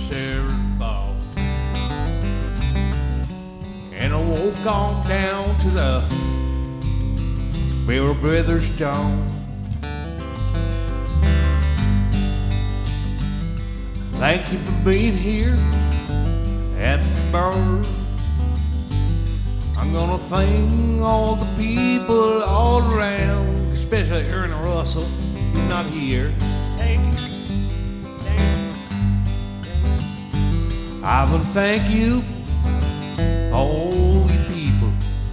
Sarah's ball. And I walk on down to the Farrell Brothers Dome. Thank you for being here at the bar. I'm gonna thank all the people all around, especially Aaron Russell. You're not here. Thank you. I will thank you, all you people,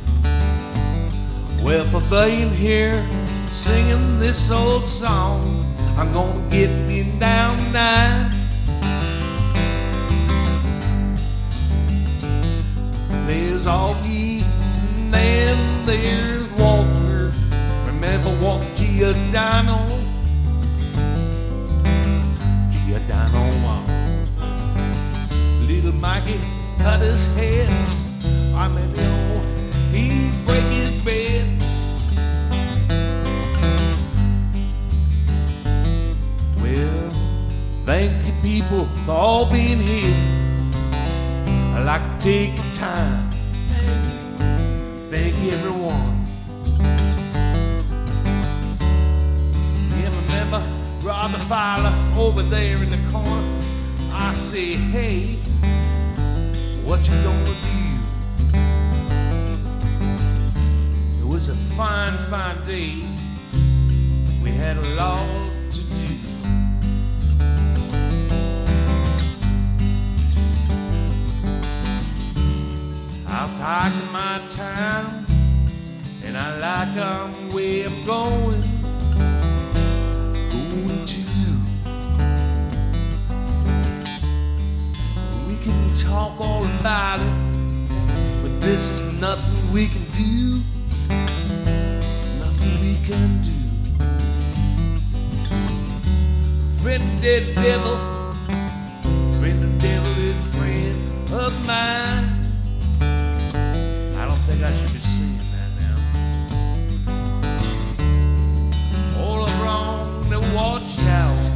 well, for being here singing this old song. I'm gonna get me down tonight. There's Augie and then there's Walter. Remember what Giordano Little Mikey cut his head. I mean, he'd break his bed. Well, thank you people for all being here. I'd like to take the time, thank everyone. Yeah, remember Robert Fowler over there in the corner? I say, hey, what you gonna do? It was a fine, fine day. We had a lot to do. I've taken my time, and I like the way I'm going to. We can talk all about it, but this is nothing we can do. Nothing we can do. Friend of the devil, friend of the devil is a friend of mine. I don't think I should be singing that now. All around the watchtower,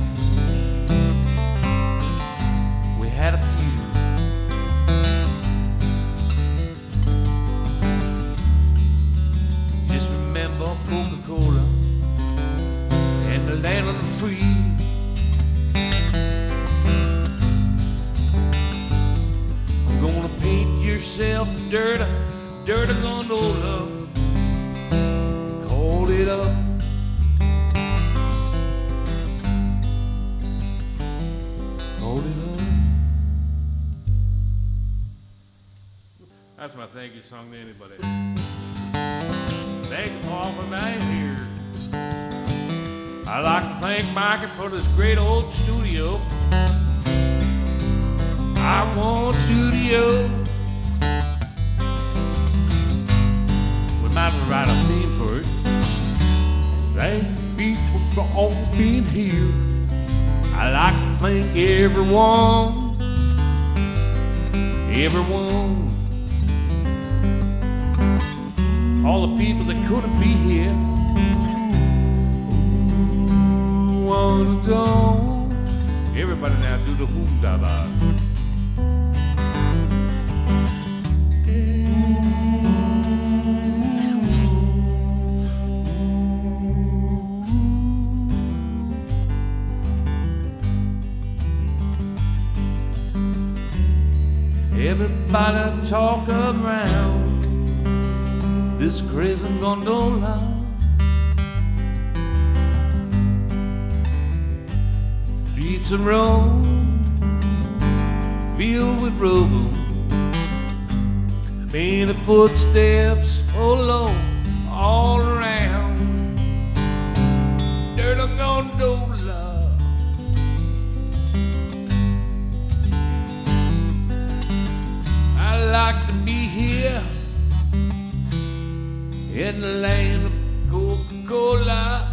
we had a few. Just remember Coca-Cola and the land of the free. I'm gonna paint yourself dirty gondola, call it up. Call it up. That's my thank you song to anybody. Thank you all for being here. I'd like to thank Mikey for this great old studio. I want studio. Might write a theme for it. Thank people for all being here. I like to thank everyone, all the people that couldn't be here. Ooh, one don't. Everybody now do the hoom-da-ba. Everybody talk around this crazy gondola. Streets of Rome filled with rubble, many footsteps alone all around. Dirty gondola. I like to be here in the land of Coca-Cola.